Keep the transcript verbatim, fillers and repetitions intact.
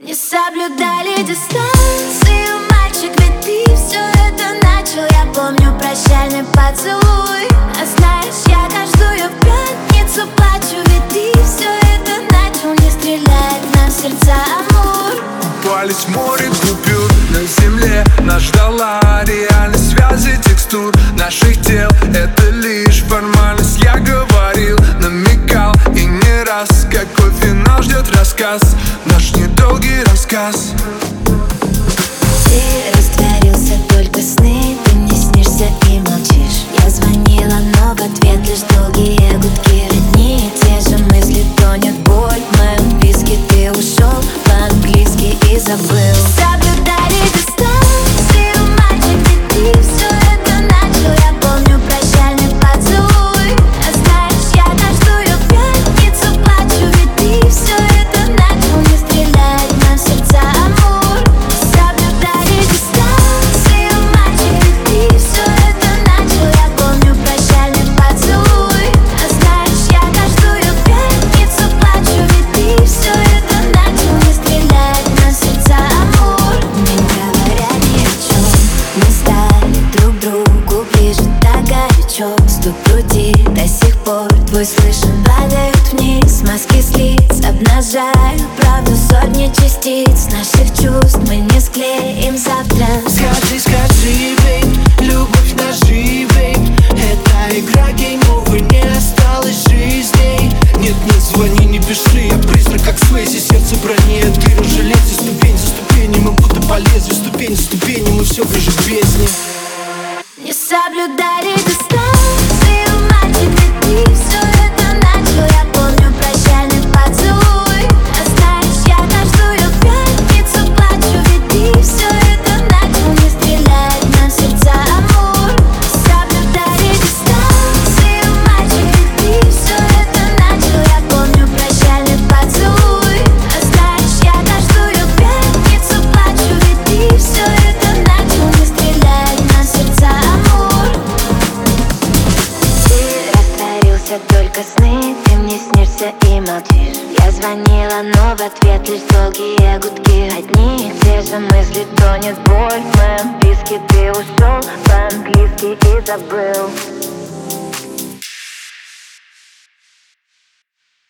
Не соблюдали дистанцию, мальчик, ведь ты все это начал. Я помню прощальный поцелуй. А знаешь, я каждую пятницу плачу, ведь ты все это начал. Не стреляет нам в сердца амур. Купались в море купюр, на земле нас ждала реальность связи текстур наших тел. Это лишь формальность, я говорил, намекал и не раз. Какой финал ждет рассказ, наш недолгий рассказ. Ты растворился, только сны, ты мне снишься и молчишь. Я звонила, но в ответ лишь долгие гудки. Одни и те же мысли, тонет боль в моем виске. Ты ушел по-английски и забыл. Соблюдали дистанцию, мальчик, ведь ты все это начал. Я помню прощальный поцелуй. А знаешь, я каждую пятницу плачу, ведь ты все это начал. Не стреляет нам в сердца амур. Соблюдали дистанцию, мальчик, ведь ты все это начал. Я помню прощальный поцелуй. А знаешь, я каждую пятницу плачу, ведь ты все это начал. Не стреляет нам в сердца амур. Не говоря ни о чем, мы стали друг другу ближе, так горячо. Стук груди до сих пор твой слышен, падают вниз маски с лиц, обнажают правду сотни частиц наших чувств. Мы не склеим завтра. Скажи, скажи, бейб, любовь наживей. Это игра гейм-овер, не осталось жизней. Нет, не звони, не пиши, я призрак, как Свейзи, сердце брони. Ты уже лезешь ступень за ступенью, мы будто по лезвию, ступень за ступенью, мы все ближе к бездне. Не соблюдали дистанцию, мальчик, ведь ты все это начал. Я помню прощальный поцелуй. А знаешь, я каждую пятницу плачу, ведь ты все это начал. Не стреляет нам в сердца амур. Соблюдали дистанцию, мальчик, ведь ты все это начал. Я помню прощальный поцелуй. А знаешь, я каждую пятницу плачу, ведь ты все это начал. Не стреляет нам в сердца амур. Ты растворился, только сны, ты мне снишься и молчишь. Я звонила, но в ответ лишь долгие гудки. Одни и те же мысли, тонет боль в моем виске. Ты ушел по-английски и забыл.